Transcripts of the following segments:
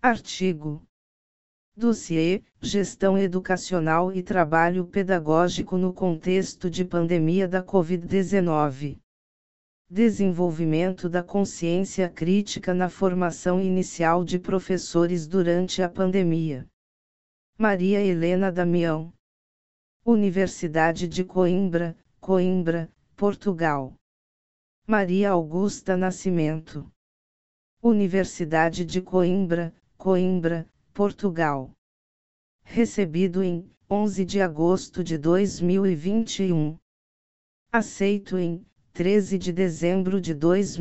Artigo. Dossiê: Gestão Educacional e Trabalho Pedagógico no contexto de pandemia da Covid-19. Desenvolvimento da consciência crítica na formação inicial de professores durante a pandemia. Maria Helena Damião. Universidade de Coimbra, Coimbra, Portugal. Maria Augusta Nascimento. Universidade de Coimbra, Coimbra, Portugal. Recebido em 11 de agosto de 2021. Aceito em 13 de dezembro de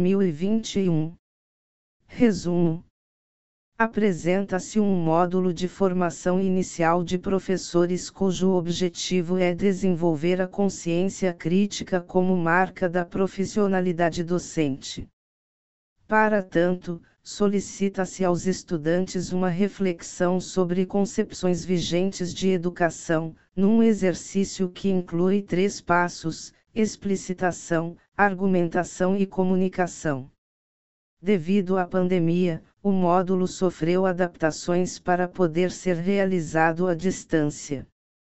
2021. Resumo. Apresenta-se um módulo de formação inicial de professores cujo objetivo é desenvolver a consciência crítica como marca da profissionalidade docente. Para tanto, solicita-se aos estudantes uma reflexão sobre concepções vigentes de educação, num exercício que inclui 3 passos: explicitação, argumentação e comunicação. Devido à pandemia, o módulo sofreu adaptações para poder ser realizado à distância.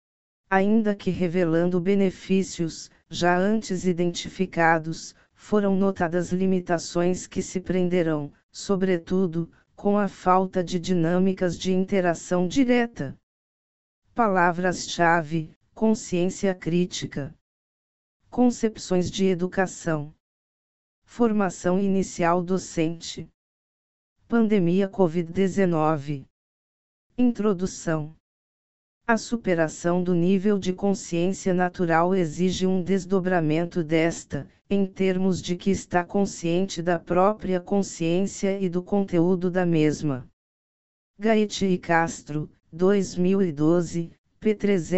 Ainda que revelando benefícios, já antes identificados, foram notadas limitações que se prenderão, sobretudo, com a falta de dinâmicas de interação direta. Palavras-chave: consciência crítica, concepções de educação, formação inicial docente, pandemia Covid-19. Introdução. A superação do nível de consciência natural exige um desdobramento desta, em termos de que está consciente da própria consciência e do conteúdo da mesma. Gaete e Castro, 2012, p.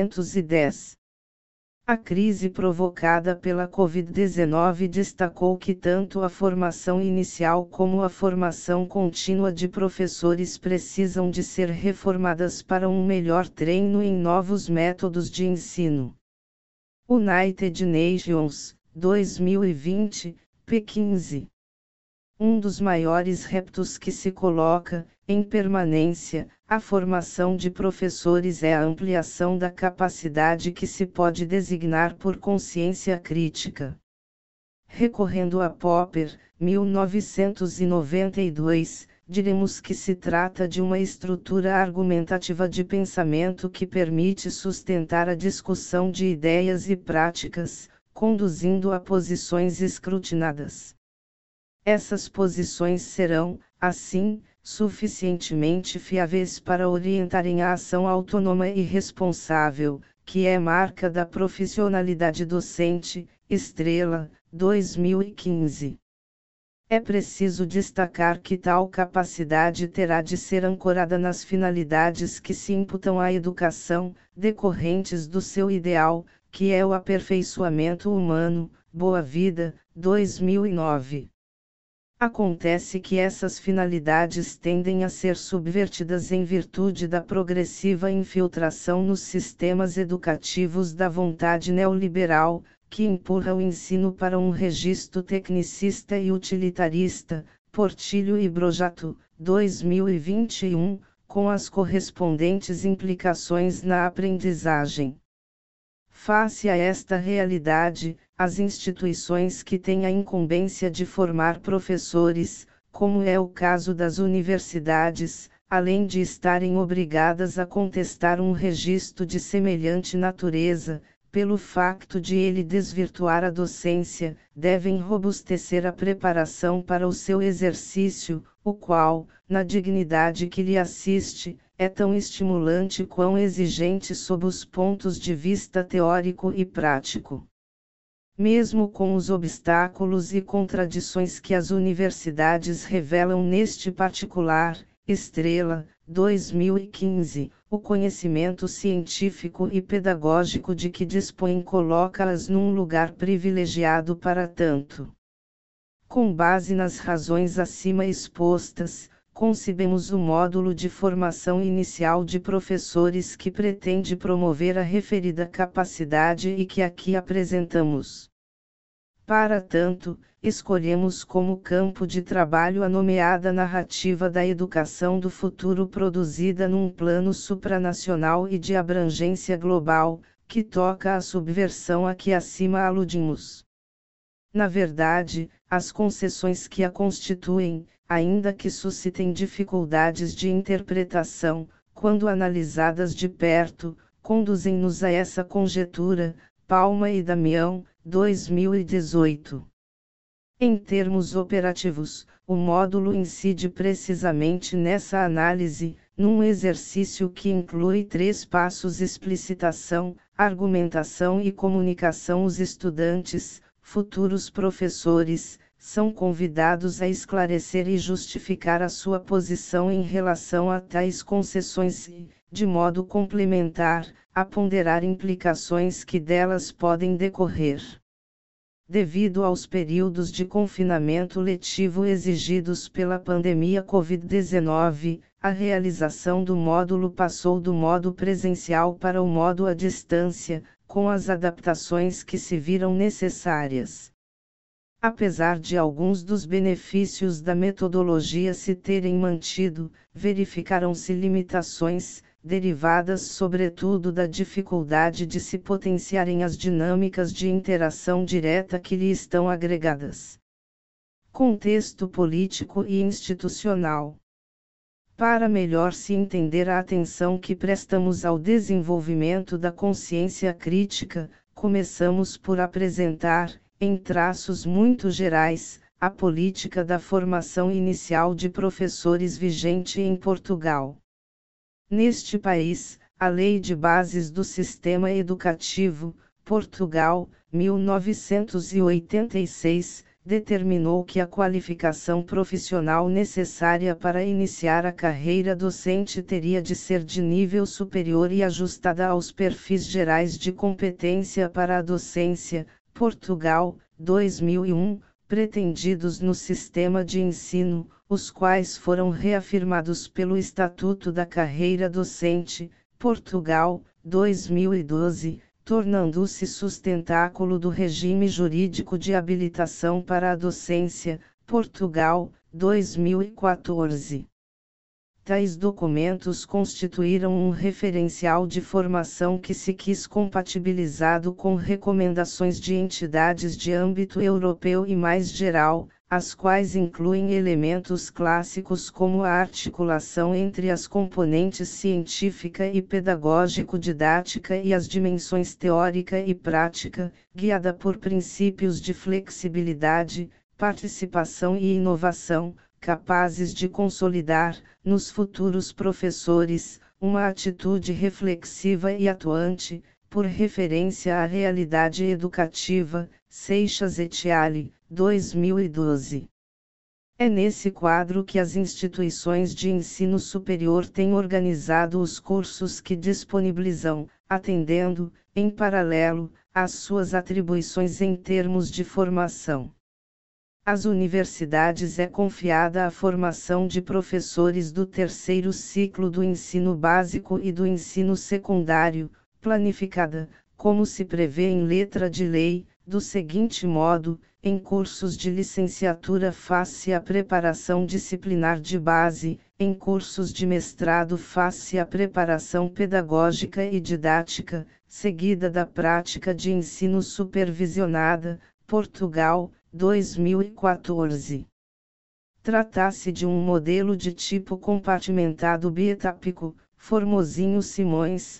310. A crise provocada pela Covid-19 destacou que tanto a formação inicial como a formação contínua de professores precisam de ser reformadas para um melhor treino em novos métodos de ensino. United Nations, 2020, p. 15. Um dos maiores reptos que se coloca, em permanência, à formação de professores é a ampliação da capacidade que se pode designar por consciência crítica. Recorrendo a Popper, 1992, diremos que se trata de uma estrutura argumentativa de pensamento que permite sustentar a discussão de ideias e práticas, conduzindo a posições escrutinadas. Essas posições serão, assim, suficientemente fiáveis para orientarem a ação autônoma e responsável, que é marca da profissionalidade docente. Estrela, 2015. É preciso destacar que tal capacidade terá de ser ancorada nas finalidades que se imputam à educação, decorrentes do seu ideal, que é o aperfeiçoamento humano. Boa Vida, 2009. Acontece que essas finalidades tendem a ser subvertidas em virtude da progressiva infiltração nos sistemas educativos da vontade neoliberal, que empurra o ensino para um registro tecnicista e utilitarista. Portillo e Brojato, 2021, com as correspondentes implicações na aprendizagem. Face a esta realidade, as instituições que têm a incumbência de formar professores, como é o caso das universidades, além de estarem obrigadas a contestar um registro de semelhante natureza, pelo facto de ele desvirtuar a docência, devem robustecer a preparação para o seu exercício, o qual, na dignidade que lhe assiste, é tão estimulante quão exigente sob os pontos de vista teórico e prático. Mesmo com os obstáculos e contradições que as universidades revelam neste particular, Estrela, 2015, o conhecimento científico e pedagógico de que dispõem coloca-as num lugar privilegiado para tanto. Com base nas razões acima expostas, concebemos o módulo de formação inicial de professores que pretende promover a referida capacidade e que aqui apresentamos. Para tanto, escolhemos como campo de trabalho a nomeada narrativa da educação do futuro produzida num plano supranacional e de abrangência global, que toca à subversão a que acima aludimos. Na verdade, as concessões que a constituem, ainda que suscitem dificuldades de interpretação, quando analisadas de perto, conduzem-nos a essa conjetura. Palma e Damião, 2018. Em termos operativos, o módulo incide precisamente nessa análise, num exercício que inclui 3 passos: explicitação, argumentação e comunicação. Os estudantes, futuros professores, são convidados a esclarecer e justificar a sua posição em relação a tais concessões e, de modo complementar, a ponderar implicações que delas podem decorrer. Devido aos períodos de confinamento letivo exigidos pela pandemia Covid-19, a realização do módulo passou do modo presencial para o modo à distância, com as adaptações que se viram necessárias. Apesar de alguns dos benefícios da metodologia se terem mantido, verificaram-se limitações, derivadas sobretudo da dificuldade de se potenciarem as dinâmicas de interação direta que lhe estão agregadas. Contexto político e institucional. Para melhor se entender a atenção que prestamos ao desenvolvimento da consciência crítica, começamos por apresentar, em traços muito gerais, a política da formação inicial de professores vigente em Portugal. Neste país, a Lei de Bases do Sistema Educativo, Portugal, 1986, determinou que a qualificação profissional necessária para iniciar a carreira docente teria de ser de nível superior e ajustada aos perfis gerais de competência para a docência, Portugal, 2001, pretendidos no sistema de ensino, os quais foram reafirmados pelo Estatuto da Carreira Docente, Portugal, 2012, tornando-se sustentáculo do regime jurídico de habilitação para a docência, Portugal, 2014. Tais documentos constituíram um referencial de formação que se quis compatibilizado com recomendações de entidades de âmbito europeu e mais geral, as quais incluem elementos clássicos como a articulação entre as componentes científica e pedagógico-didática e as dimensões teórica e prática, guiada por princípios de flexibilidade, participação e inovação, capazes de consolidar, nos futuros professores, uma atitude reflexiva e atuante, por referência à realidade educativa. Seixas et al., 2012. É nesse quadro que as instituições de ensino superior têm organizado os cursos que disponibilizam, atendendo, em paralelo, às suas atribuições em termos de formação. Às universidades é confiada a formação de professores do 3º ciclo do ensino básico e do ensino secundário, planificada, como se prevê em letra de lei, do seguinte modo: em cursos de licenciatura faz-se a preparação disciplinar de base, em cursos de mestrado faz-se a preparação pedagógica e didática, seguida da prática de ensino supervisionada, Portugal, 2014. Trata-se de um modelo de tipo compartimentado bietápico, Formosinho Simões,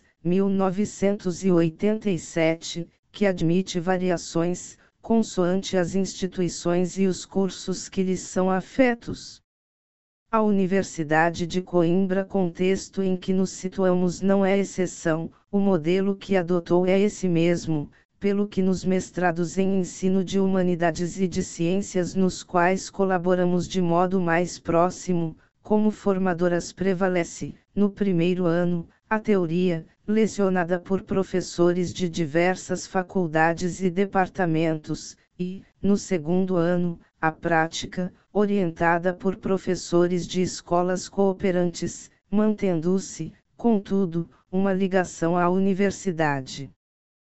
1987, que admite variações, consoante as instituições e os cursos que lhes são afetos. A Universidade de Coimbra, contexto em que nos situamos, não é exceção, o modelo que adotou é esse mesmo, pelo que nos mestrados em ensino de humanidades e de ciências nos quais colaboramos de modo mais próximo, como formadoras prevalece, no primeiro ano, a teoria, lecionada por professores de diversas faculdades e departamentos, e, no segundo ano, a prática, orientada por professores de escolas cooperantes, mantendo-se, contudo, uma ligação à universidade.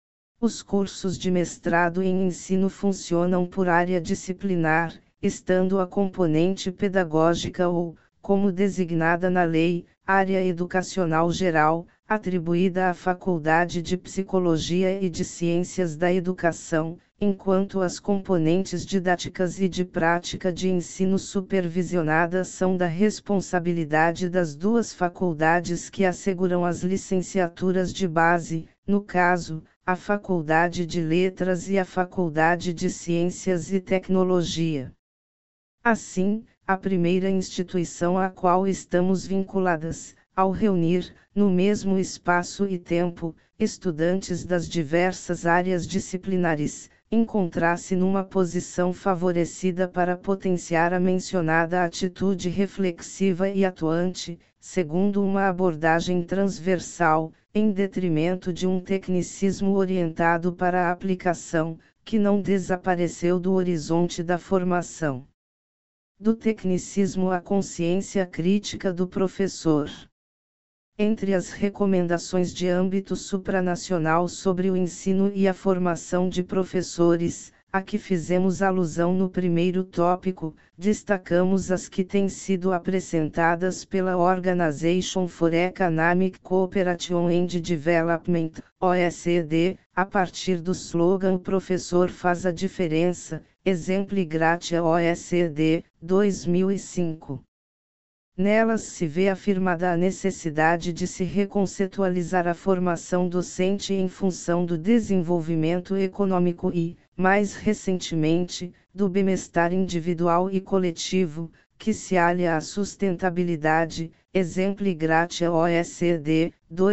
Os cursos de mestrado em ensino funcionam por área disciplinar, estando a componente pedagógica ou, como designada na lei, área educacional geral, atribuída à Faculdade de Psicologia e de Ciências da Educação, enquanto as componentes didáticas e de prática de ensino supervisionadas são da responsabilidade das duas faculdades que asseguram as licenciaturas de base, no caso, a Faculdade de Letras e a Faculdade de Ciências e Tecnologia. Assim, a primeira instituição à qual estamos vinculadas, ao reunir, no mesmo espaço e tempo, estudantes das diversas áreas disciplinares, encontrar-se numa posição favorecida para potenciar a mencionada atitude reflexiva e atuante, segundo uma abordagem transversal, em detrimento de um tecnicismo orientado para a aplicação, que não desapareceu do horizonte da formação. Do tecnicismo à consciência crítica do professor. Entre as recomendações de âmbito supranacional sobre o ensino e a formação de professores, a que fizemos alusão no primeiro tópico, destacamos as que têm sido apresentadas pela Organization for Economic Cooperation and Development, OECD, a partir do slogan "O professor faz a diferença", Exempli Gratia OECD, 2005. Nelas se vê afirmada a necessidade de se reconceitualizar a formação docente em função do desenvolvimento econômico e, mais recentemente, do bem-estar individual e coletivo, que se alia à sustentabilidade, Exempli Gratia OECD,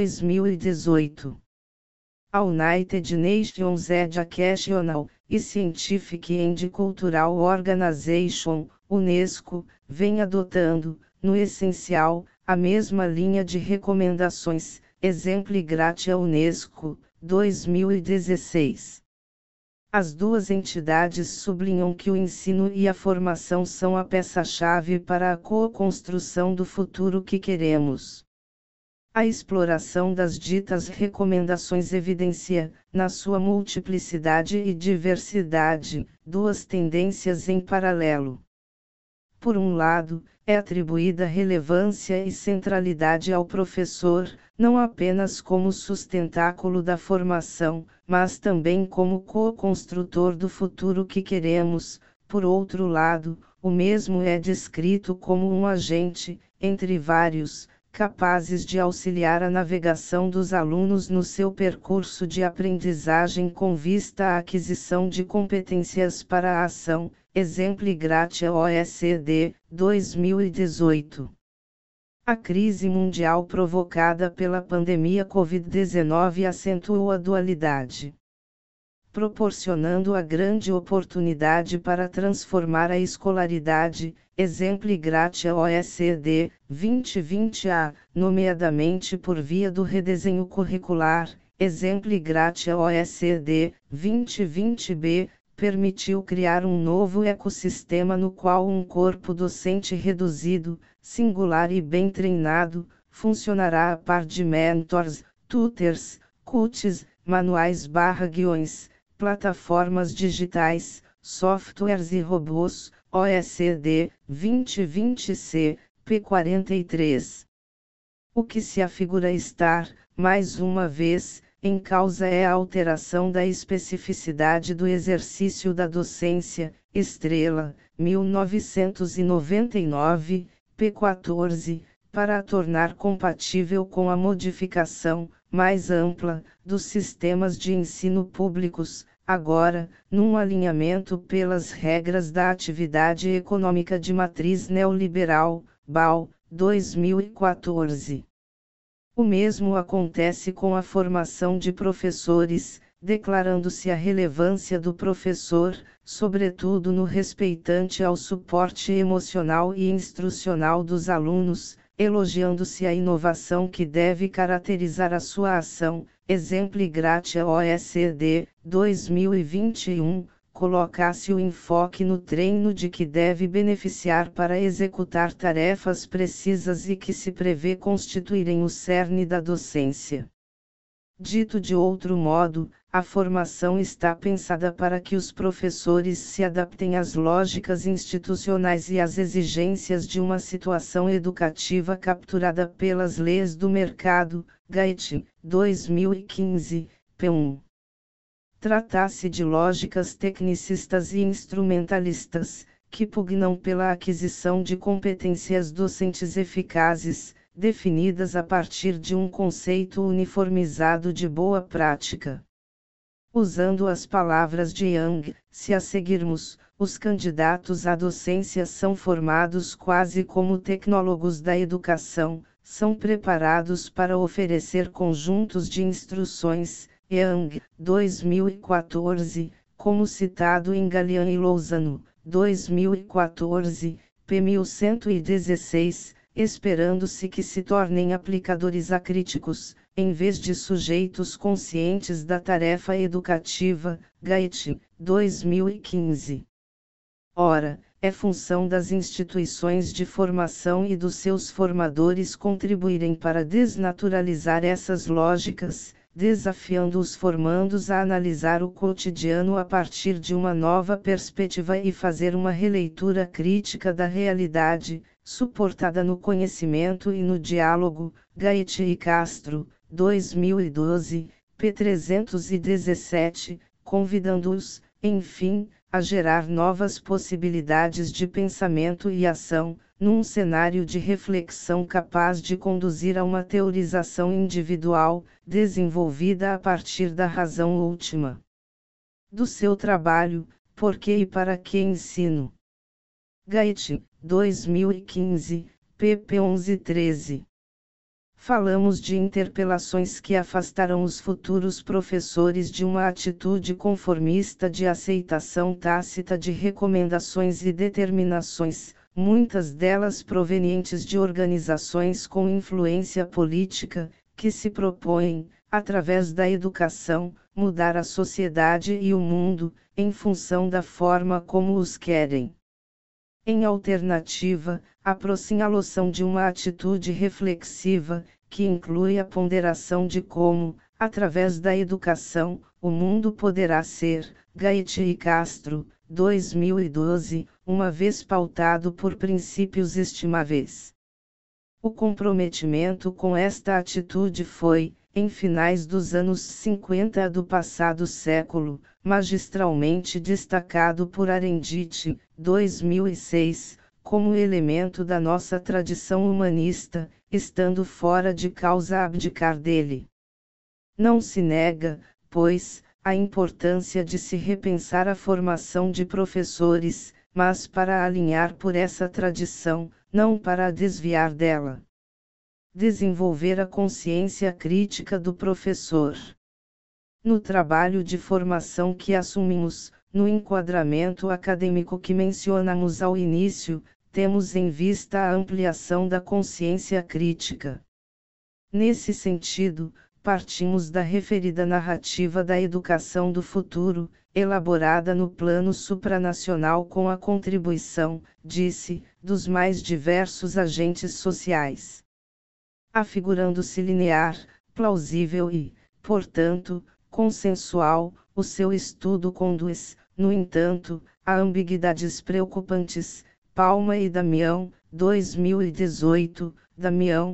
2018. A United Nations Educational e Scientific and Cultural Organization, UNESCO, vem adotando, no essencial, a mesma linha de recomendações, Exempli Gratia UNESCO, 2016. As duas entidades sublinham que o ensino e a formação são a peça-chave para a co-construção do futuro que queremos. A exploração das ditas recomendações evidencia, na sua multiplicidade e diversidade, duas tendências em paralelo. Por um lado, é atribuída relevância e centralidade ao professor, não apenas como sustentáculo da formação, mas também como co-construtor do futuro que queremos. Por outro lado, o mesmo é descrito como um agente, entre vários, capazes de auxiliar a navegação dos alunos no seu percurso de aprendizagem com vista à aquisição de competências para a ação, Exempli Gratia OECD, 2018. A crise mundial provocada pela pandemia Covid-19 acentuou a dualidade, proporcionando a grande oportunidade para transformar a escolaridade, Exempli Gratia OECD, 2020-A, nomeadamente por via do redesenho curricular, Exempli Gratia OECD, 2020-B, permitiu criar um novo ecossistema no qual um corpo docente reduzido, singular e bem treinado, funcionará a par de mentors, tutors, coaches, manuais/guiões, plataformas digitais, softwares e robôs, OECD, 2020-C, P43. O que se afigura estar, mais uma vez, em causa é a alteração da especificidade do exercício da docência, Estrela, 1999, P14, para a tornar compatível com a modificação, mais ampla, dos sistemas de ensino públicos, agora, num alinhamento pelas regras da atividade econômica de matriz neoliberal, BAU, 2014. O mesmo acontece com a formação de professores, declarando-se a relevância do professor, sobretudo no respeitante ao suporte emocional e instrucional dos alunos, elogiando-se a inovação que deve caracterizar a sua ação, Exempli Gratia OECD, 2021, coloca-se o enfoque no treino de que deve beneficiar para executar tarefas precisas e que se prevê constituírem o cerne da docência. Dito de outro modo, a formação está pensada para que os professores se adaptem às lógicas institucionais e às exigências de uma situação educativa capturada pelas leis do mercado, Gait, 2015, p. 1. Trata-se de lógicas tecnicistas e instrumentalistas, que pugnam pela aquisição de competências docentes eficazes, definidas a partir de um conceito uniformizado de boa prática. Usando as palavras de Young, se a seguirmos, os candidatos à docência são formados quase como tecnólogos da educação, são preparados para oferecer conjuntos de instruções, Young, 2014, como citado em Gallian e Lozano, 2014, p. 1116, esperando-se que se tornem aplicadores acríticos, em vez de sujeitos conscientes da tarefa educativa, Gait, 2015. Ora, é função das instituições de formação e dos seus formadores contribuírem para desnaturalizar essas lógicas, desafiando os formandos a analisar o cotidiano a partir de uma nova perspectiva e fazer uma releitura crítica da realidade, suportada no conhecimento e no diálogo, Gait e Castro, 2012, p. 317, convidando-os, enfim, a gerar novas possibilidades de pensamento e ação, num cenário de reflexão capaz de conduzir a uma teorização individual, desenvolvida a partir da razão última do seu trabalho, por que e para que ensino. Gait, 2015, pp. 11-13. Falamos de interpelações que afastarão os futuros professores de uma atitude conformista de aceitação tácita de recomendações e determinações, muitas delas provenientes de organizações com influência política, que se propõem, através da educação, mudar a sociedade e o mundo, em função da forma como os querem. Em alternativa, aproxima a loção de uma atitude reflexiva, que inclui a ponderação de como, através da educação, o mundo poderá ser, Gait e Castro, 2012, uma vez pautado por princípios estimáveis. O comprometimento com esta atitude foi, em finais dos anos 50 do passado século, magistralmente destacado por Arendit, 2006, como elemento da nossa tradição humanista, estando fora de causa abdicar dele. Não se nega, pois, a importância de se repensar a formação de professores, mas para alinhar por essa tradição, não para a desviar dela. Desenvolver a consciência crítica do professor. No trabalho de formação que assumimos, no enquadramento acadêmico que mencionamos ao início, temos em vista a ampliação da consciência crítica. Nesse sentido, partimos da referida narrativa da educação do futuro, elaborada no plano supranacional com a contribuição, disse, dos mais diversos agentes sociais. Afigurando-se linear, plausível e, portanto, consensual, o seu estudo conduz, no entanto, a ambiguidades preocupantes. Palma e Damião, 2018, Damião,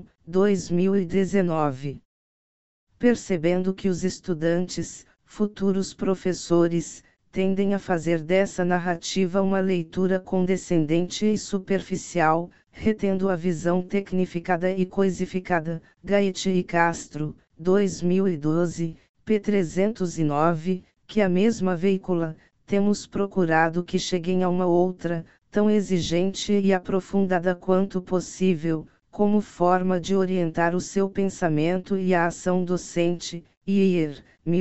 2019. Percebendo que os estudantes, futuros professores, tendem a fazer dessa narrativa uma leitura condescendente e superficial, retendo a visão tecnificada e coisificada, Gait e Castro, 2012, p. 309, que a mesma veicula, temos procurado que cheguem a uma outra, tão exigente e aprofundada quanto possível, como forma de orientar o seu pensamento e a ação docente, Iyer,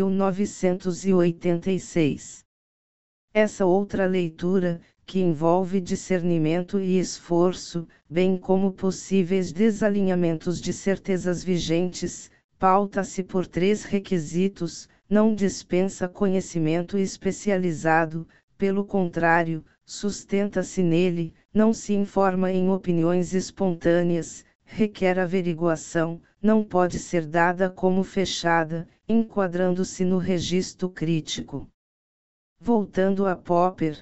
1986. Essa outra leitura, que envolve discernimento e esforço, bem como possíveis desalinhamentos de certezas vigentes, pauta-se por 3 requisitos, não dispensa conhecimento especializado, pelo contrário, sustenta-se nele, não se informa em opiniões espontâneas, requer averiguação, não pode ser dada como fechada, enquadrando-se no registro crítico. Voltando a Popper,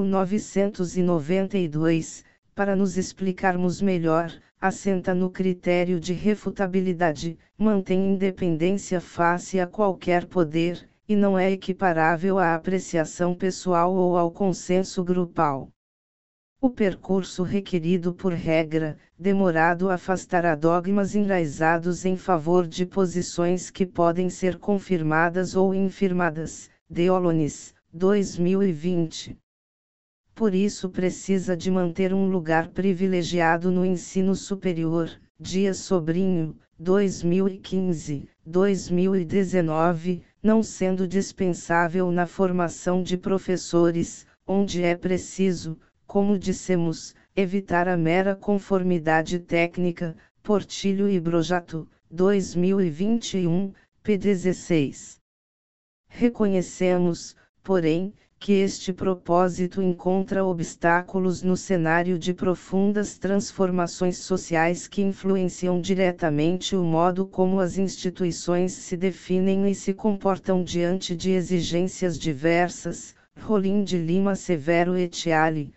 1992, para nos explicarmos melhor, assenta no critério de refutabilidade, mantém independência face a qualquer poder, e não é equiparável à apreciação pessoal ou ao consenso grupal. O percurso requerido por regra, demorado afastará dogmas enraizados em favor de posições que podem ser confirmadas ou infirmadas. Deolonis, 2020. Por isso precisa de manter um lugar privilegiado no ensino superior. Dias Sobrinho, 2015, 2019, não sendo dispensável na formação de professores, onde é preciso, como dissemos, evitar a mera conformidade técnica. Portilho e Brojato, 2021, p. 16. Reconhecemos, porém, que este propósito encontra obstáculos no cenário de profundas transformações sociais que influenciam diretamente o modo como as instituições se definem e se comportam diante de exigências diversas. Rolim de Lima Severo et al.,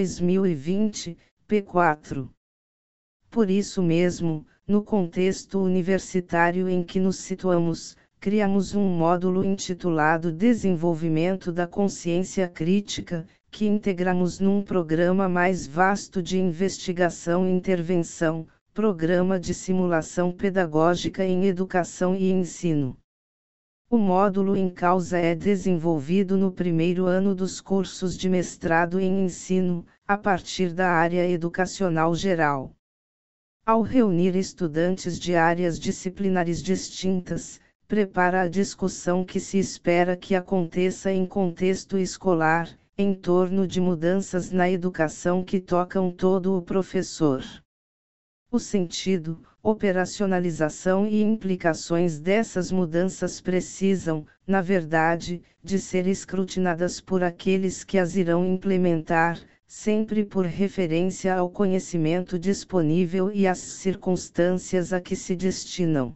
2020, p. 4. Por isso mesmo, no contexto universitário em que nos situamos, criamos um módulo intitulado Desenvolvimento da Consciência Crítica, que integramos num programa mais vasto de investigação e intervenção, Programa de Simulação Pedagógica em Educação e Ensino. O módulo em causa é desenvolvido no primeiro ano dos cursos de mestrado em ensino, a partir da área educacional geral. Ao reunir estudantes de áreas disciplinares distintas, prepara a discussão que se espera que aconteça em contexto escolar, em torno de mudanças na educação que tocam todo o professor. O sentido, operacionalização e implicações dessas mudanças precisam, na verdade, de ser escrutinadas por aqueles que as irão implementar, sempre por referência ao conhecimento disponível e às circunstâncias a que se destinam.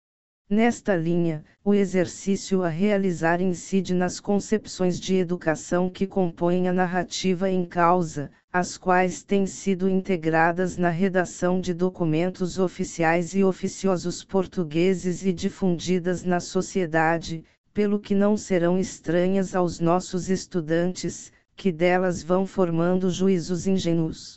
Nesta linha, o exercício a realizar incide nas concepções de educação que compõem a narrativa em causa, as quais têm sido integradas na redação de documentos oficiais e oficiosos portugueses e difundidas na sociedade, pelo que não serão estranhas aos nossos estudantes, que delas vão formando juízos ingênuos.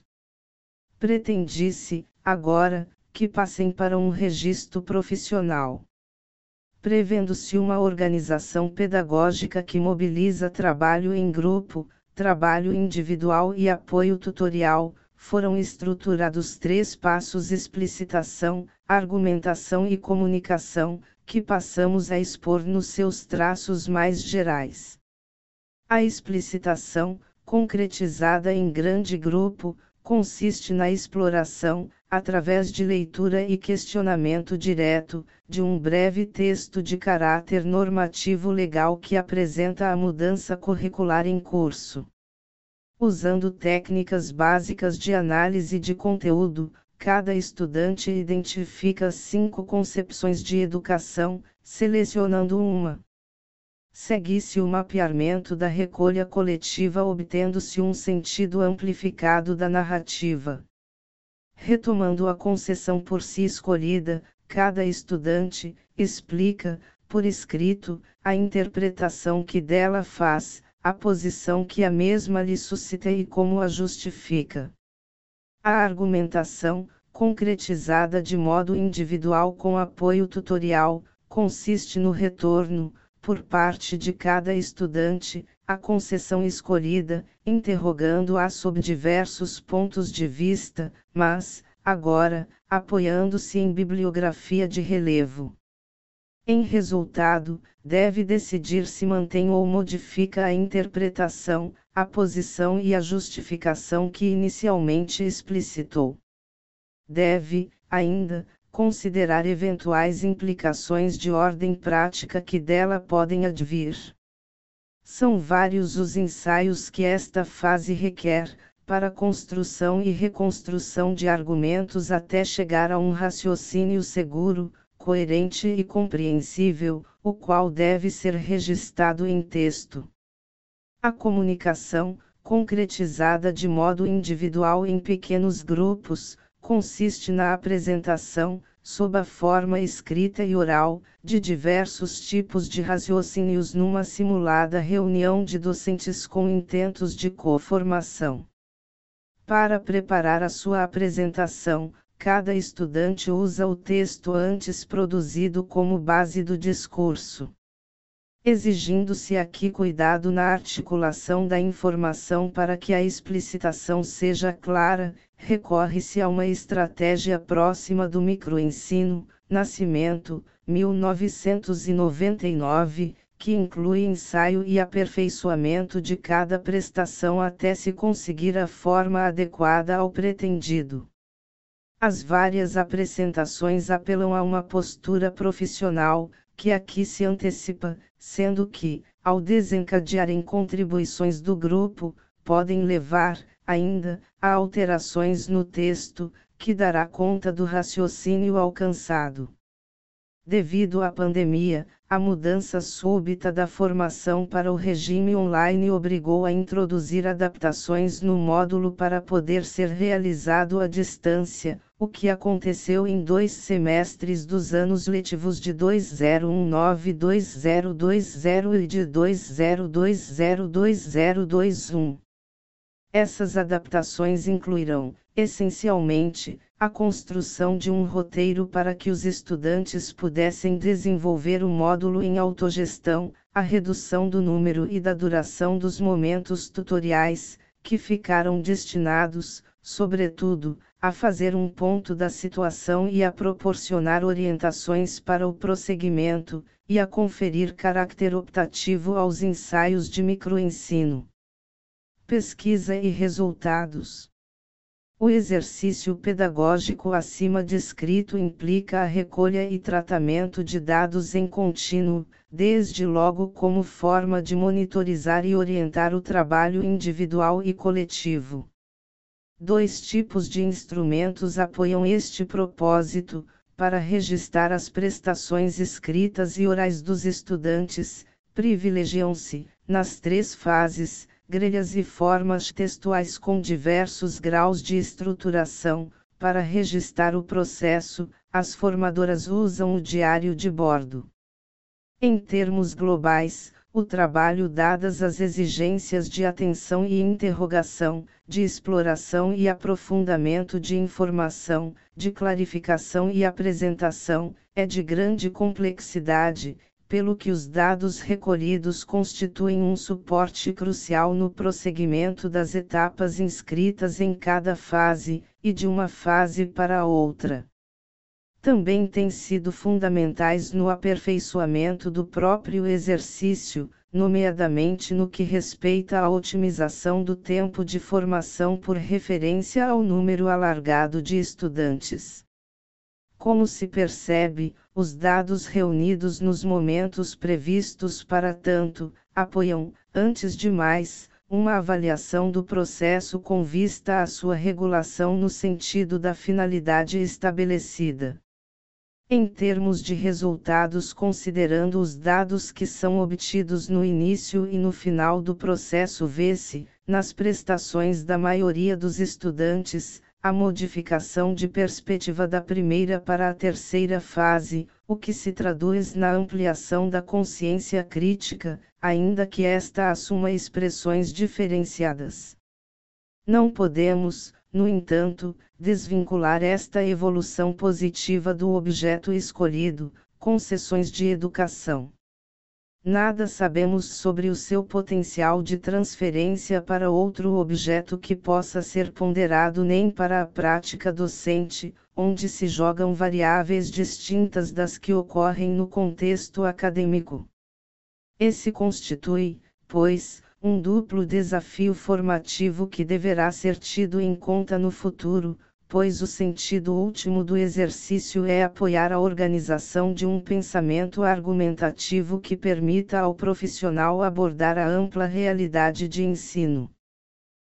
Pretende-se, agora, que passem para um registro profissional. Prevendo-se uma organização pedagógica que mobiliza trabalho em grupo, trabalho individual e apoio tutorial, foram estruturados 3 passos: explicitação, argumentação e comunicação, que passamos a expor nos seus traços mais gerais. A explicitação, concretizada em grande grupo, consiste na exploração, através de leitura e questionamento direto, de um breve texto de caráter normativo legal que apresenta a mudança curricular em curso. Usando técnicas básicas de análise de conteúdo, cada estudante identifica 5 concepções de educação, selecionando uma. Segue-se o mapeamento da recolha coletiva, obtendo-se um sentido amplificado da narrativa. Retomando a concepção por si escolhida, cada estudante explica, por escrito, a interpretação que dela faz, a posição que a mesma lhe suscita e como a justifica. A argumentação, concretizada de modo individual com apoio tutorial, consiste no retorno, por parte de cada estudante, à concepção escolhida, interrogando-a sob diversos pontos de vista, mas, agora, apoiando-se em bibliografia de relevo. Em resultado, deve decidir se mantém ou modifica a interpretação, a posição e a justificação que inicialmente explicitou. Deve, ainda, considerar eventuais implicações de ordem prática que dela podem advir. São vários os ensaios que esta fase requer, para construção e reconstrução de argumentos até chegar a um raciocínio seguro, coerente e compreensível, o qual deve ser registrado em texto. A comunicação, concretizada de modo individual em pequenos grupos, consiste na apresentação, sob a forma escrita e oral, de diversos tipos de raciocínios numa simulada reunião de docentes com intentos de co-formação. Para preparar a sua apresentação, cada estudante usa o texto antes produzido como base do discurso. Exigindo-se aqui cuidado na articulação da informação para que a explicitação seja clara, recorre-se a uma estratégia próxima do microensino, Nascimento, 1999, que inclui ensaio e aperfeiçoamento de cada prestação até se conseguir a forma adequada ao pretendido. As várias apresentações apelam a uma postura profissional, que aqui se antecipa, sendo que, ao desencadearem contribuições do grupo, podem levar, ainda, a alterações no texto, que dará conta do raciocínio alcançado. Devido à pandemia, a mudança súbita da formação para o regime online obrigou a introduzir adaptações no módulo para poder ser realizado à distância, o que aconteceu em 2 semestres dos anos letivos de 2019-2020 e de 2020-2021. Essas adaptações incluirão, essencialmente, a construção de um roteiro para que os estudantes pudessem desenvolver o módulo em autogestão, a redução do número e da duração dos momentos tutoriais, que ficaram destinados, sobretudo, a fazer um ponto da situação e a proporcionar orientações para o prosseguimento, e a conferir caráter optativo aos ensaios de microensino. Pesquisa e resultados. O exercício pedagógico acima descrito implica a recolha e tratamento de dados em contínuo, desde logo como forma de monitorizar e orientar o trabalho individual e coletivo. 2 tipos de instrumentos apoiam este propósito, para registrar as prestações escritas e orais dos estudantes, privilegiam-se, nas 3 fases, grelhas e formas textuais com diversos graus de estruturação. Para registrar o processo, as formadoras usam o diário de bordo. Em termos globais, o trabalho, dadas as exigências de atenção e interrogação, de exploração e aprofundamento de informação, de clarificação e apresentação, é de grande complexidade, pelo que os dados recolhidos constituem um suporte crucial no prosseguimento das etapas inscritas em cada fase, e de uma fase para a outra. Também têm sido fundamentais no aperfeiçoamento do próprio exercício, nomeadamente no que respeita à otimização do tempo de formação por referência ao número alargado de estudantes. Como se percebe, os dados reunidos nos momentos previstos para tanto, apoiam, antes de mais, uma avaliação do processo com vista à sua regulação no sentido da finalidade estabelecida. Em termos de resultados, considerando os dados que são obtidos no início e no final do processo, vê-se, nas prestações da maioria dos estudantes, a modificação de perspectiva da primeira para a terceira fase, o que se traduz na ampliação da consciência crítica, ainda que esta assuma expressões diferenciadas. Não podemos, no entanto, desvincular esta evolução positiva do objeto escolhido, concessões de educação. Nada sabemos sobre o seu potencial de transferência para outro objeto que possa ser ponderado, nem para a prática docente, onde se jogam variáveis distintas das que ocorrem no contexto acadêmico. Esse constitui, pois, um duplo desafio formativo que deverá ser tido em conta no futuro, pois o sentido último do exercício é apoiar a organização de um pensamento argumentativo que permita ao profissional abordar a ampla realidade de ensino.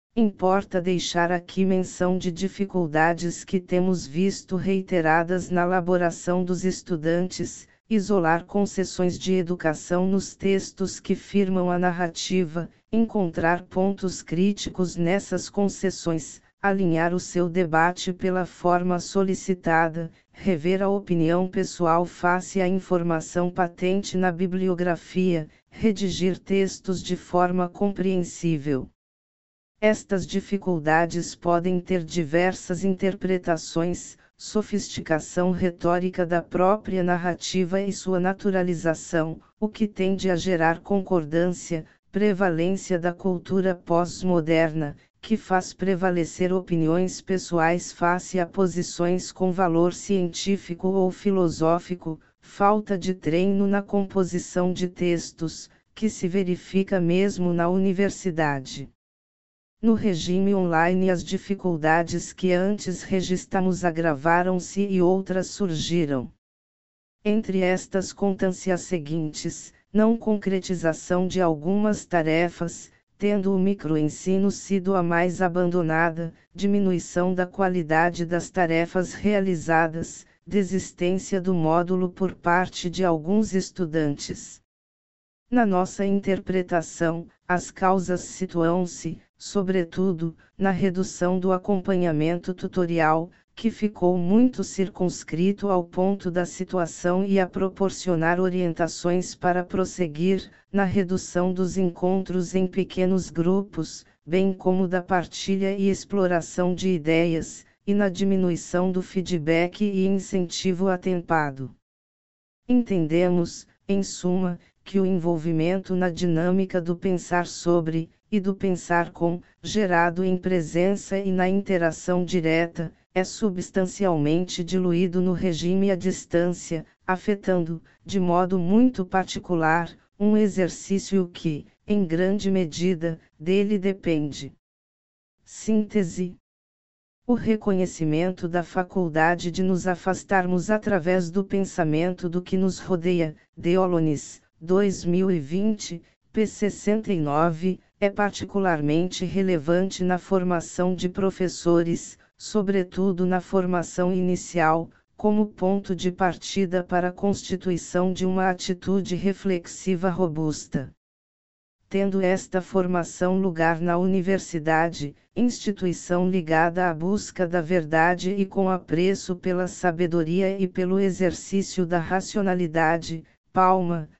Importa deixar aqui menção de dificuldades que temos visto reiteradas na elaboração dos estudantes, isolar concessões de educação nos textos que firmam a narrativa, encontrar pontos críticos nessas concessões, alinhar o seu debate pela forma solicitada, rever a opinião pessoal face à informação patente na bibliografia, redigir textos de forma compreensível. Estas dificuldades podem ter diversas interpretações, sofisticação retórica da própria narrativa e sua naturalização, o que tende a gerar concordância, prevalência da cultura pós-moderna, que faz prevalecer opiniões pessoais face a posições com valor científico ou filosófico, falta de treino na composição de textos, que se verifica mesmo na universidade. No regime online, as dificuldades que antes registramos agravaram-se e outras surgiram. Entre estas contam-se as seguintes: não concretização de algumas tarefas, tendo o microensino sido a mais abandonada, diminuição da qualidade das tarefas realizadas, desistência do módulo por parte de alguns estudantes. Na nossa interpretação, as causas situam-se, sobretudo, na redução do acompanhamento tutorial, que ficou muito circunscrito ao ponto da situação e a proporcionar orientações para prosseguir, na redução dos encontros em pequenos grupos, bem como da partilha e exploração de ideias, e na diminuição do feedback e incentivo atempado. Entendemos, em suma, que o envolvimento na dinâmica do pensar sobre, e do pensar com, gerado em presença e na interação direta, é substancialmente diluído no regime à distância, afetando, de modo muito particular, um exercício que, em grande medida, dele depende. Síntese. O reconhecimento da faculdade de nos afastarmos através do pensamento do que nos rodeia, Deolonis, 2020, p. 69, é particularmente relevante na formação de professores, sobretudo na formação inicial, como ponto de partida para a constituição de uma atitude reflexiva robusta. Tendo esta formação lugar na universidade, instituição ligada à busca da verdade e com apreço pela sabedoria e pelo exercício da racionalidade, Palma,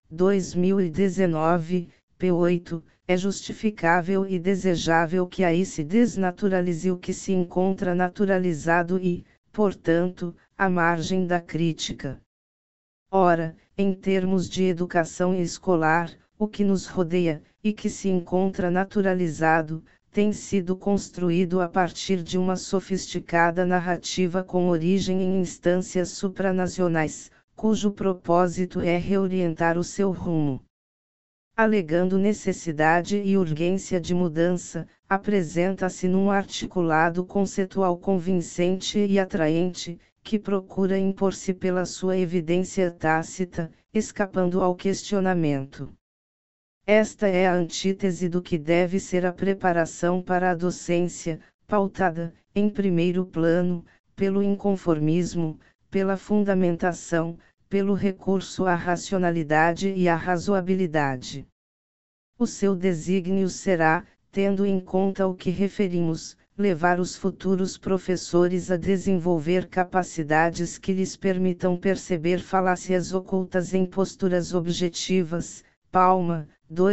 2019, p. 8, é justificável e desejável que aí se desnaturalize o que se encontra naturalizado e, portanto, à margem da crítica. Ora, em termos de educação escolar, o que nos rodeia, e que se encontra naturalizado, tem sido construído a partir de uma sofisticada narrativa com origem em instâncias supranacionais, cujo propósito é reorientar o seu rumo. Alegando necessidade e urgência de mudança, apresenta-se num articulado conceitual convincente e atraente, que procura impor-se pela sua evidência tácita, escapando ao questionamento. Esta é a antítese do que deve ser a preparação para a docência, pautada, em primeiro plano, pelo inconformismo, pela fundamentação, pelo recurso à racionalidade e à razoabilidade. O seu desígnio será, tendo em conta o que referimos, levar os futuros professores a desenvolver capacidades que lhes permitam perceber falácias ocultas em posturas objetivas, Palma,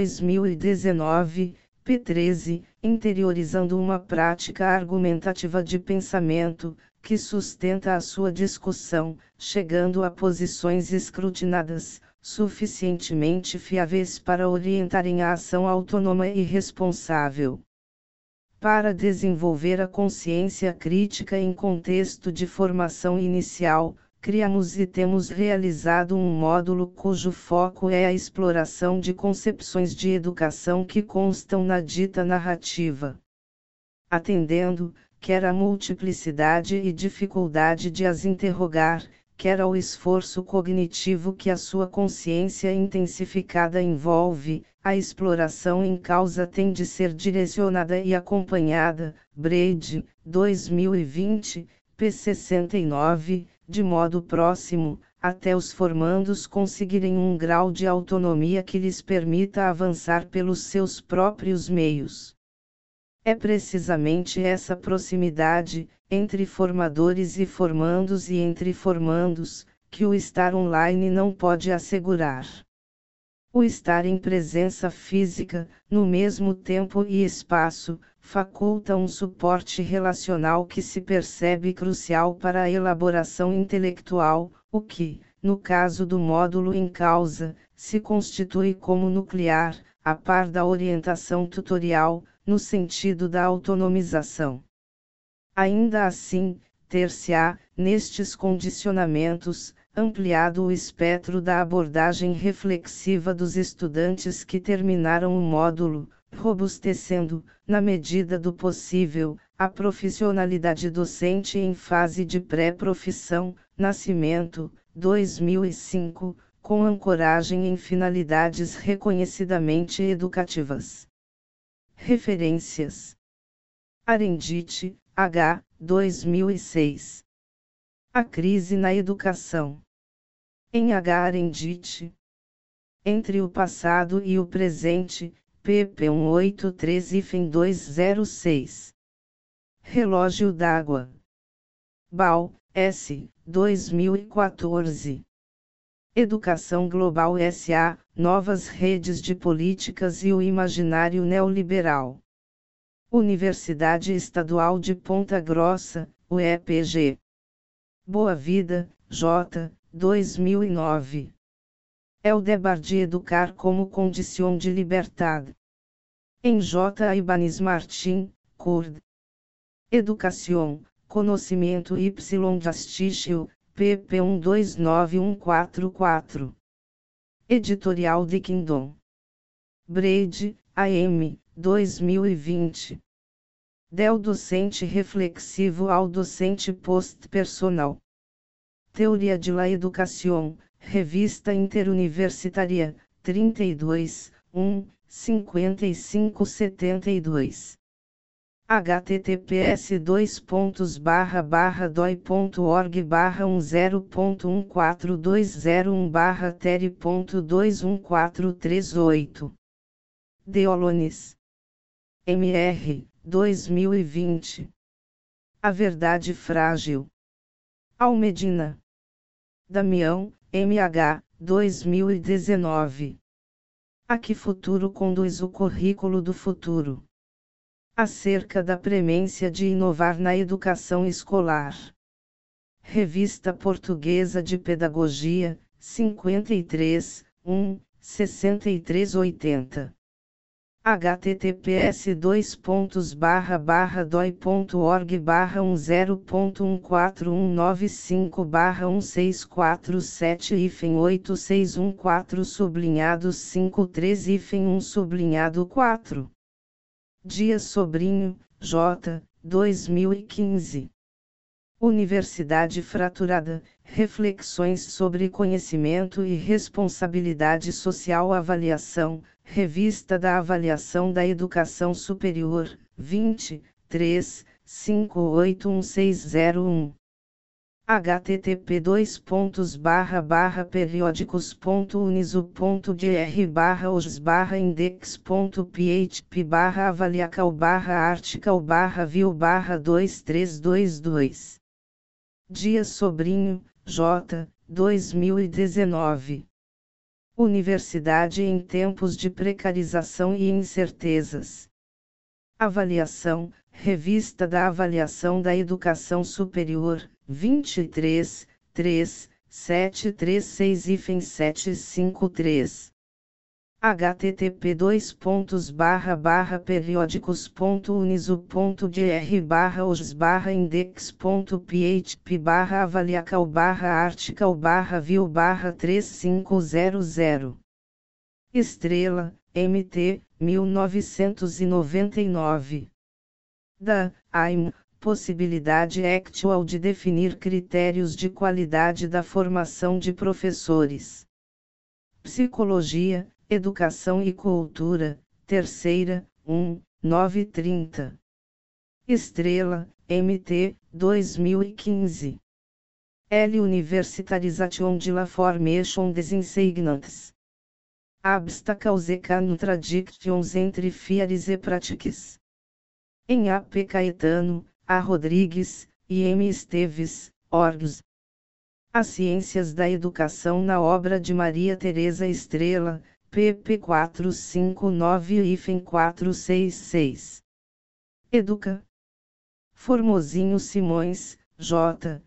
2019, p. 13, interiorizando uma prática argumentativa de pensamento, que sustenta a sua discussão, chegando a posições escrutinadas, suficientemente fiáveis para orientarem a ação autônoma e responsável. Para desenvolver a consciência crítica em contexto de formação inicial, criamos e temos realizado um módulo cujo foco é a exploração de concepções de educação que constam na dita narrativa. Atendendo, quer à multiplicidade e dificuldade de as interrogar, quer ao esforço cognitivo que a sua consciência intensificada envolve, a exploração em causa tem de ser direcionada e acompanhada, Brady, 2020, p. 69, de modo próximo, até os formandos conseguirem um grau de autonomia que lhes permita avançar pelos seus próprios meios. É precisamente essa proximidade, entre formadores e formandos e entre formandos, que o estar online não pode assegurar. O estar em presença física, no mesmo tempo e espaço, faculta um suporte relacional que se percebe crucial para a elaboração intelectual, o que, no caso do módulo em causa, se constitui como nuclear, a par da orientação tutorial, no sentido da autonomização. Ainda assim, ter-se-á, nestes condicionamentos, ampliado o espectro da abordagem reflexiva dos estudantes que terminaram o módulo, robustecendo, na medida do possível, a profissionalidade docente em fase de pré-profissão, Nascimento, 2005, com ancoragem em finalidades reconhecidamente educativas. Referências: Arendite, H., 2006. A crise na educação. Em H. Arendite. Entre o passado e o presente, pp. 183-206. Relógio d'água. Bal, S., 2014. Educação Global S.A., Novas Redes de Políticas e o Imaginário Neoliberal. Universidade Estadual de Ponta Grossa, UEPG. Boa Vida, J., 2009. É o deber de educar como condição de liberdade. Em J. Ibanez Martin, Curd. Educação, Conhecimento y Justiça, pp. 129144. Editorial de Kingdom. Brady, A.M., 2020. Del docente reflexivo ao docente post-personal. Teoria de la Educación, Revista Interuniversitária, 32, 1, 5572. https://doi.org/10.1420/teri.21438. Deolones. MR, 2020. A Verdade Frágil. Almedina. Damião, MH, 2019. A que futuro conduz o currículo do futuro? Acerca da premência de inovar na educação escolar. Revista Portuguesa de Pedagogia, 53, 1, 6380. https://doi.org/1014195/1647-8647-1 Dias Sobrinho, J., 2015. Universidade Fraturada, Reflexões sobre Conhecimento e Responsabilidade Social. Avaliação, Revista da Avaliação da Educação Superior, 23, 581601. http://periodicos.uniso.gr/osbar/index.php/avaliacal/article/view/2322. Dias Sobrinho, J., 2019. Universidade em tempos de precarização e incertezas. Avaliação, Revista da Avaliação da Educação Superior, 23, 3, 736-753. http://periodicos.uniso.gr/osbar/index.php/avaliacal/article/view/3500. Estrela, MT, 1999. Da AIM, Possibilidade Actual de definir critérios de qualidade da formação de professores. Psicologia, Educação e Cultura, Terceira, 1, 930. Estrela, MT, 2015. L. Universitarisation de la Formation des Enseignants. Obstacles e contradictions entre fiares e pratiques. Em A. P. Caetano, A. Rodrigues, e M. Esteves, Orgs. As Ciências da Educação na obra de Maria Teresa Estrela, pp 459-466. Educa. Formosinho Simões, J.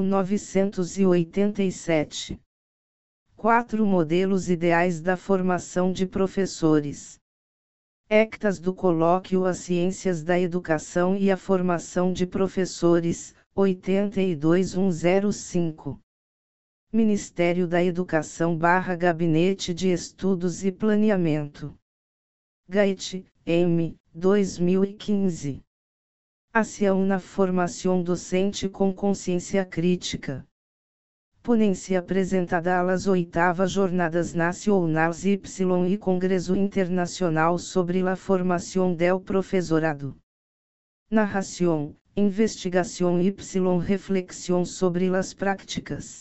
1987. 4 Modelos Ideais da Formação de Professores. Ectas do Colóquio As Ciências da Educação e a Formação de Professores, 82105. Ministério da Educação / Gabinete de Estudos e Planeamento. Gait, M. 2015. Ação na Formação Docente com Consciência Crítica. Ponência apresentada às 8ª Jornadas Nacionais Y e Congresso Internacional sobre a Formação del Professorado. Narração, investigação y reflexão sobre as práticas.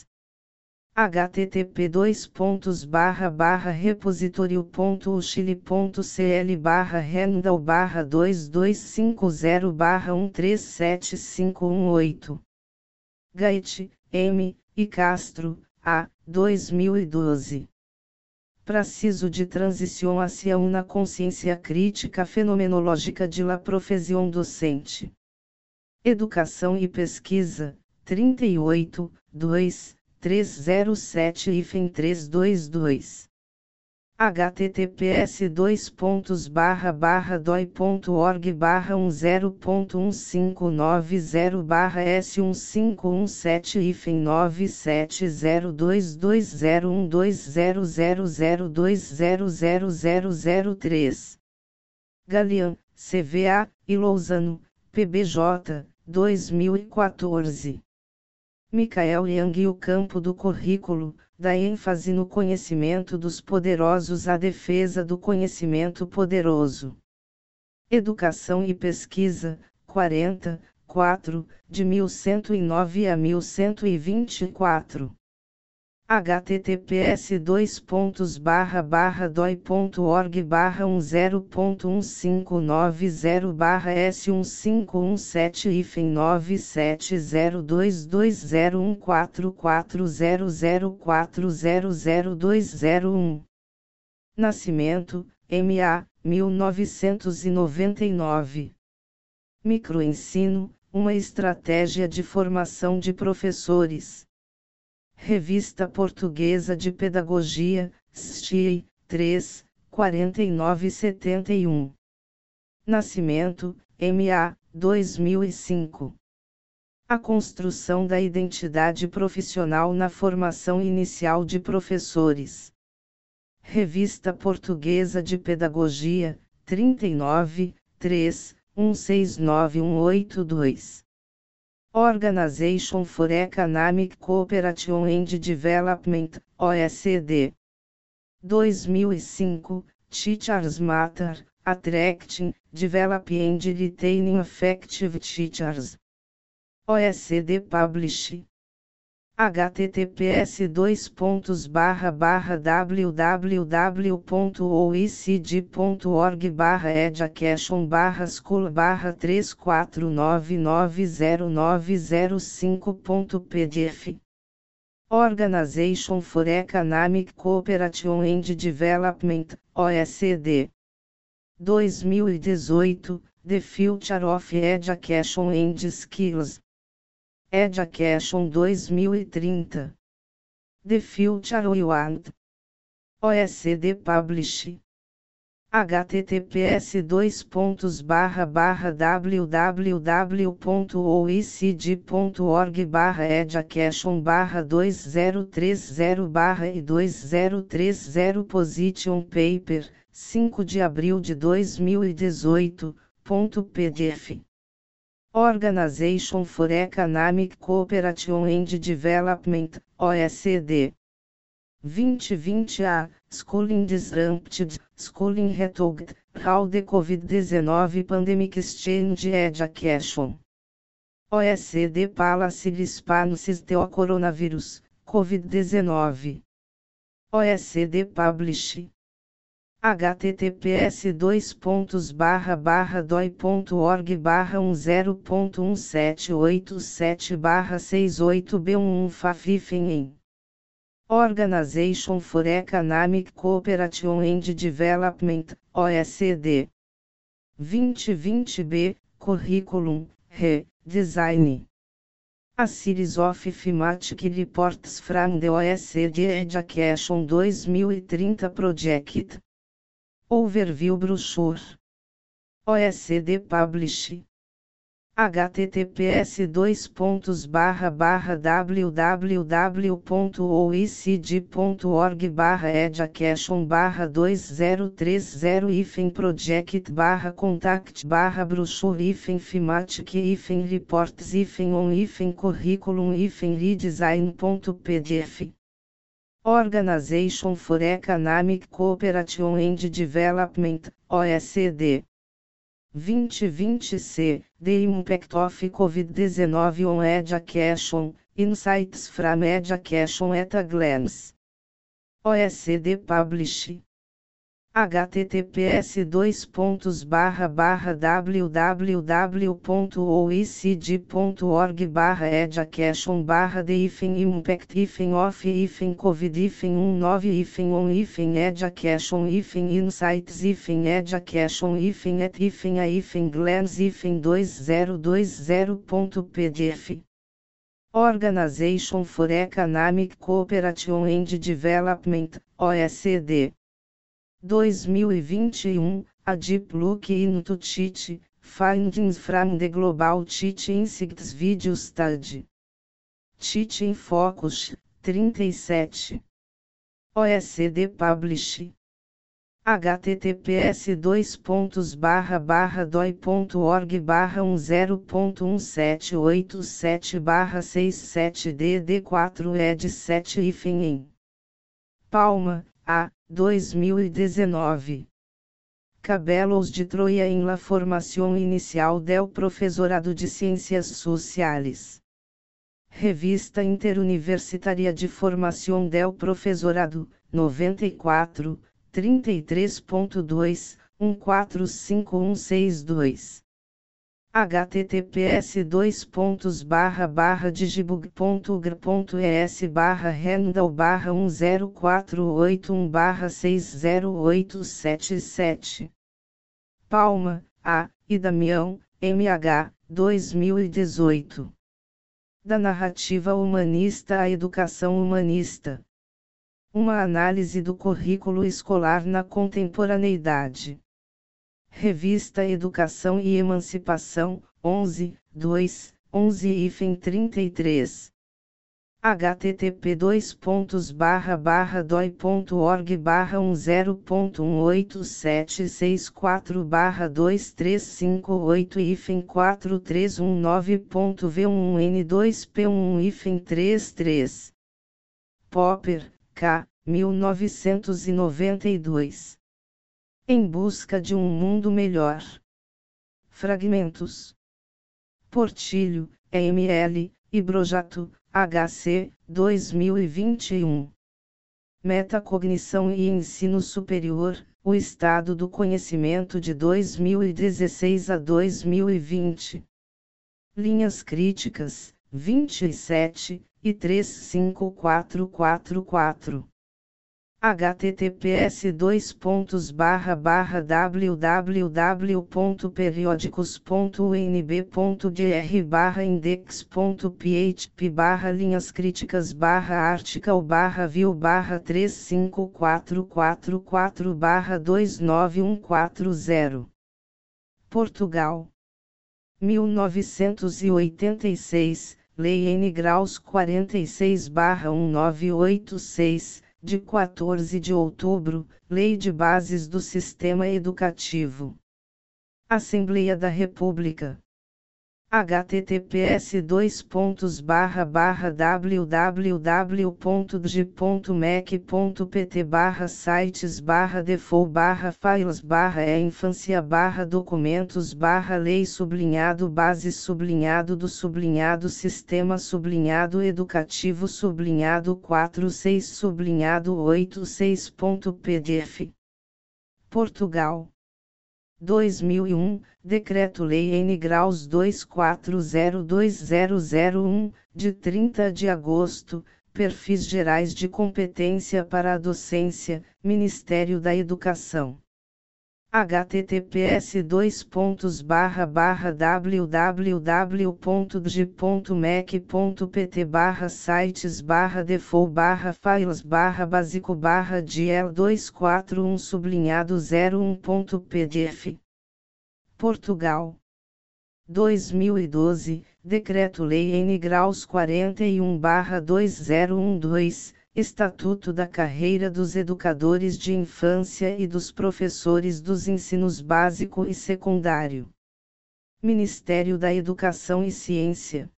http://repositorio.uxili.cl/handle/2250/1375118. Gait, M. e Castro, A. 2012. Preciso de transição hacia uma consciência crítica fenomenológica de la profissão docente. Educação e Pesquisa, 38, 2, 307 e FEM 322. https://doi.org/10.1590/S1517 e FEM 970220120000003. Galian, CVA, e Lousano, PBJ, 2014. Michael Young e o campo do currículo, dá ênfase no conhecimento dos poderosos à defesa do conhecimento poderoso. Educação e Pesquisa, 40, 4, de 1109 a 1124. https://doi.org/10.1590/S1517 e FEM 97022014400400201. Nascimento, M.A., 1999. Microensino, uma estratégia de formação de professores. Revista Portuguesa de Pedagogia, STI, 3, 4971. Nascimento, M.A., 2005. A construção da identidade profissional na formação inicial de professores. Revista Portuguesa de Pedagogia, 39, 3, 169182. Organization for Economic Cooperation and Development, OECD. 2005, Teachers Matter, Attracting, Develop and Retaining Effective Teachers. OECD Publish. https://www.oecd.org/education/school/34990905.pdf. Organization for Economic Cooperation and Development, OECD. 2018, The Future of Education and Skills. Education 2030. The Future We Want. OECD Publish. https://www.oecd.org/education/2030/e2030 Position Paper, 5 de abril de 2018.pdf. Organization for Economic Cooperation and Development, OECD. 2020 Schooling Disrupted, Schooling Retogged, How the COVID-19 Pandemic Exchange Education. OECD Policy Responses to Coronavirus, COVID-19. OECD Publish. https://doi.org/10.1787/68b11 Fafifem. Organization for Economic Cooperation and Development, OECD. 2020b, Curriculum, Design. A series of thematic reports from the OECD Education 2030 Project. Overview Brochure. OECD Publish. https://www.oecd.org/education/2030-project/brochure-project-brochure-redesign.pdf. Organization for Economic Cooperation and Development, OECD. 2020c, The Impact of COVID-19 on Education, Insights from Education at a Glance. OECD Publish. https://www.oecd.org/education-impact-of-covid-19-2020.pdf. Organization for Economic Cooperation and Development, OECD. 2021, a Deep Look into Teach, Findings from the Global Teach Insights Video Study. Teach in Focus, 37. OECD Publish. https://doi.org/10.1787/67dd4ed7 Palma, A. 2019. Cabelos de Troia em la formación inicial del profesorado de Ciências Sociales. Revista Interuniversitária de Formação del Profesorado, 94, 33.2, 145162. https://digibug.gr.es/handle/1048160877. Palma, A. e Damião, MH, 2018. Da narrativa humanista à educação humanista. Uma análise do currículo escolar na contemporaneidade. Revista Educação e Emancipação, 11, 2, 11-33. http://doi.org/10.8764/235854319.v1n2p1-33. Popper, K. 1992. Em busca de um mundo melhor. Fragmentos. Portilho, EML, e Brojato, HC, 2021. Metacognição e Ensino Superior, o Estado do Conhecimento de 2016 a 2020. Linhas Críticas, 27, e 35444. https://www.periodicos.unb.br/index.php/linhas críticas/article/view/35444/29140. Portugal. 1986, Lei N. Graus 46/1986, de 14 de outubro, Lei de Bases do Sistema Educativo. Assembleia da República. https://www.dji.mec.pt/sites/default/files/default/base/suplemado/base-suplemado-documentados/lei-sublinhado-base-sublinhado-sistema-sublinhado-edukativo-sublinhado-4/6-sublinhado-8/6.pdf. Portugal. 2001, Decreto-Lei N. 2402001, de 30 de agosto, Perfis Gerais de Competência para a Docência, Ministério da Educação. https://www.dji.mec.pt/sites/default/files/basic/diel241-01.pdf. Portugal. 2012, Decreto-Lei N. 41/2012, Estatuto da Carreira dos Educadores de Infância e dos Professores dos Ensinos Básico e Secundário. Ministério da Educação e Ciência.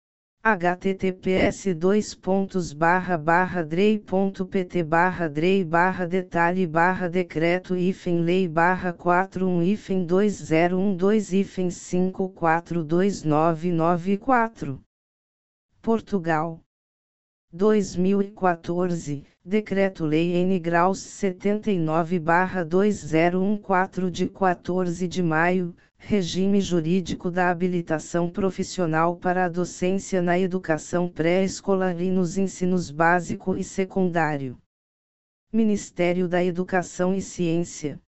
https://drei.pt/drei/detalhe/decreto-lei/41-2012-542994. Portugal. 2014, Decreto-Lei N. Graus 79/2014 de 14 de maio, Regime Jurídico da Habilitação Profissional para a Docência na Educação Pré-Escolar e nos Ensinos Básico e Secundário. Ministério da Educação e Ciência.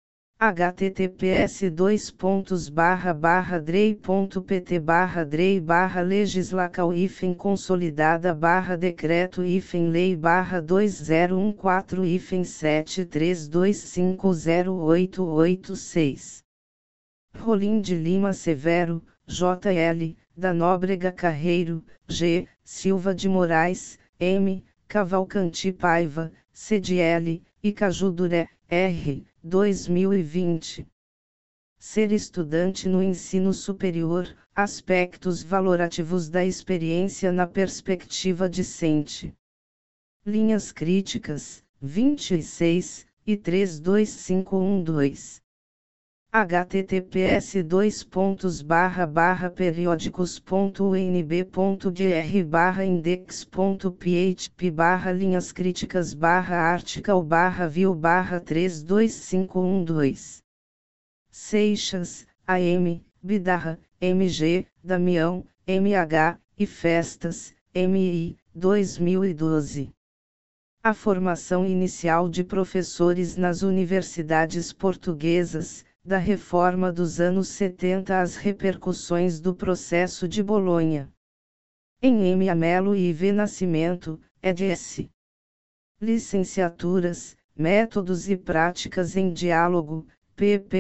https://drei.pt/drei/legislacal-consolidada/decreto-lei/20140-732508886. Rolim de Lima Severo, J.L., da Nóbrega Carreiro, G., Silva de Moraes, M., Cavalcanti Paiva, C.D.L., e Cajuduré, R., 2020. Ser estudante no ensino superior, aspectos valorativos da experiência na perspectiva discente. Linhas críticas, 26, e 32512. https://periódicos.unb.br/index.php/linhas críticas/article/view/32512. Seixas, AM, Bidarra, MG, Damião, MH, e Festas, MI, 2012. A formação inicial de professores nas universidades portuguesas, da reforma dos anos 70 às repercussões do processo de Bolonha. Em M. Amelo e IV. Nascimento, ed.s. Licenciaturas, Métodos e Práticas em Diálogo, pp.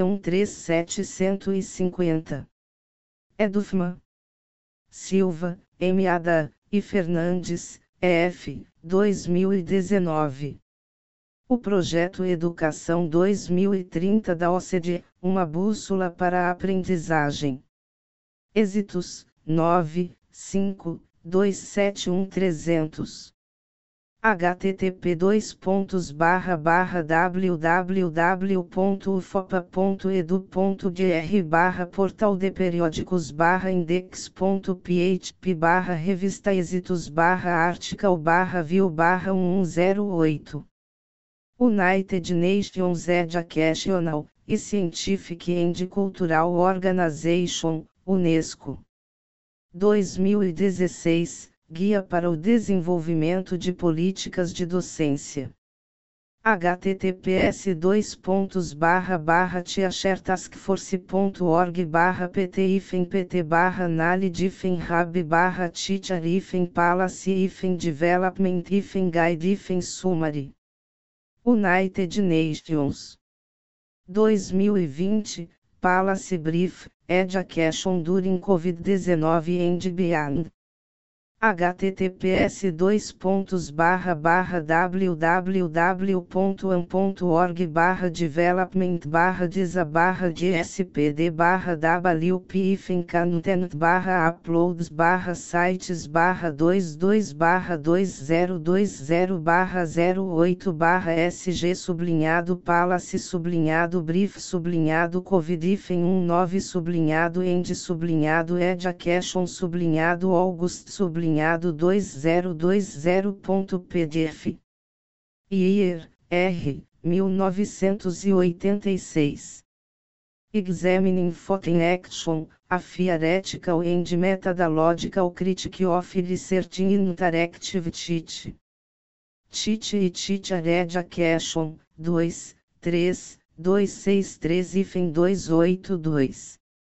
137-150. Edufman. Silva, M.A.D., e Fernandes, E.F., 2019. O Projeto Educação 2030 da OCDE, uma bússola para a aprendizagem. Êxitos, 9, 5, 271-300. http://www.ufopa.edu.br/portal de periódicos/index.php/revista êxitos/article/view/1108. United Nations Educational e Scientific and Cultural Organization, UNESCO. 2016, Guia para o Desenvolvimento de Políticas de Docência. https://tiashertaskforce.org/pt-palace-development-guide-summary. United Nations. 2020, Palace Brief, Education during COVID-19 and Beyond. 2020.pdf Year, R. 1986. Examining Photon Action, a Theoretical and Methodological Critique of Research in Interactive Teach. Teach e Teach Education, 2, 3, 263-282.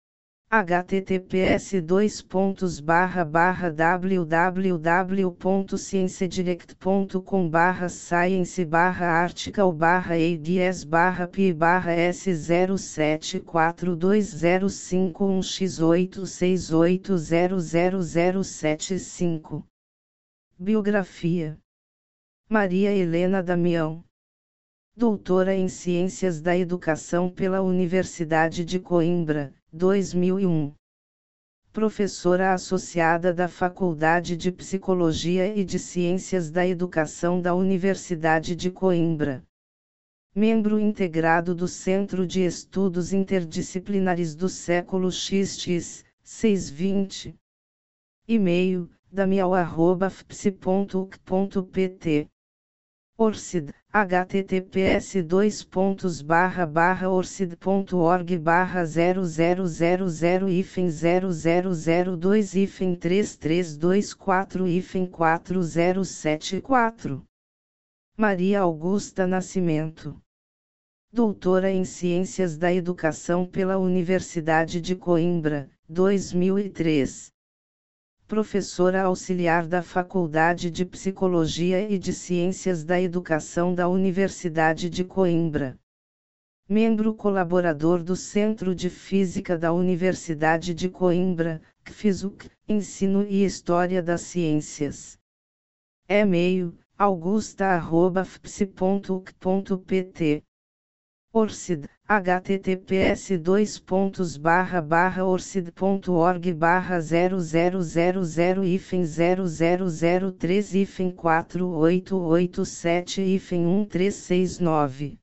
https://www.ciencedirect.com/s/p/s074200075. Biografia: Maria Helena Damião. Doutora em Ciências da Educação pela Universidade de Coimbra, 2001. Professora associada da Faculdade de Psicologia e de Ciências da Educação da Universidade de Coimbra. Membro integrado do Centro de Estudos Interdisciplinares do Século XX, 620. E-mail, damiao@fpsi.uc.pt. ORCID, https://orcid.org/0001-0004-3324-4074. Maria Augusta Nascimento. Doutora em Ciências da Educação pela Universidade de Coimbra, 2003. Professora auxiliar da Faculdade de Psicologia e de Ciências da Educação da Universidade de Coimbra. Membro colaborador do Centro de Física da Universidade de Coimbra, CFISUC, Ensino e História das Ciências. E-mail, augusta@fpsi.uc.pt. ORCID, https://orcid.org/0000-0003-4887-1369.